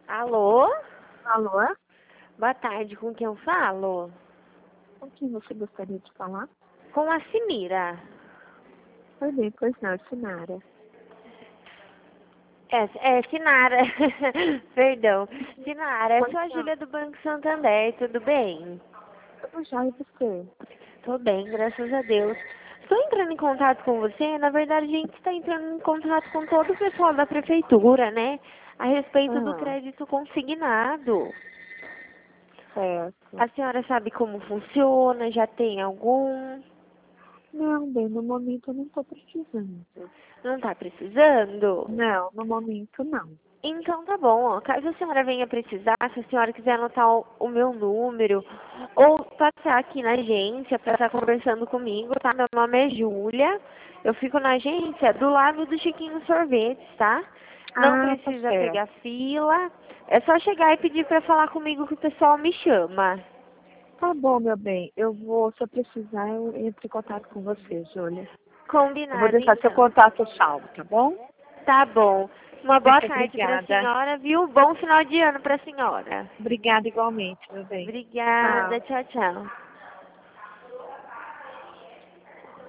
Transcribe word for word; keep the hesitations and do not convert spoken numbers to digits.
Alô? Alô? Boa tarde, com quem eu falo? Com quem você gostaria de falar? Com a Simira. Oi, bem, pois não, Sinara. É, é Sinara. Perdão. Sinara, eu Pois sou a não, Júlia do Banco Santander, tudo bem? tudo já e você? Tô bem, graças a Deus. Estou entrando em contato com você, na verdade a gente está entrando em contato com todo o pessoal da prefeitura, né? A respeito do Ah, crédito consignado. certo. A senhora sabe como funciona? Já tem algum? Não, bem, no momento eu não estou precisando. Não está precisando? Não, no momento não. Então tá bom, ó. Caso a senhora venha precisar, se a senhora quiser anotar o, o meu número ou passar aqui na agência para estar conversando comigo, tá? Meu nome é Júlia. Eu fico na agência do lado do Chiquinho Sorvetes, tá? Não Ah, tá precisa certo. pegar fila. É só chegar e pedir para falar comigo que o pessoal me chama. Tá bom, meu bem. Eu vou, se eu precisar, eu entro em contato com você, Júlia. Eu vou Combinado, deixar seu então. contato salvo, tá bom? Tá bom. Uma boa Muito tarde para a obrigada. senhora, viu? Bom final de ano para a senhora. Obrigada igualmente, meu bem. Obrigada. Tchau. Tchau, tchau.